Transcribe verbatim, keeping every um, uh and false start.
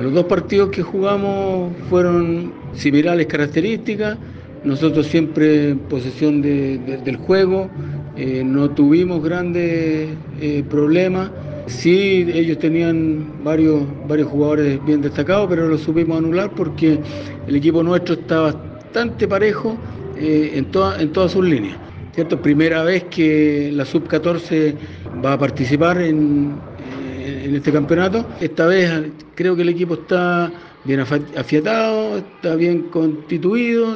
los dos partidos que jugamos fueron similares características, nosotros siempre en posesión de, de, del juego, eh, no tuvimos grandes eh, problemas. Sí, ellos tenían varios, varios jugadores bien destacados, pero lo supimos anular porque el equipo nuestro está bastante parejo eh, en, toda, en todas sus líneas. ¿Cierto? Primera vez que la sub catorce va a participar en, eh, en este campeonato. Esta vez creo que el equipo está bien afiatado, está bien constituido,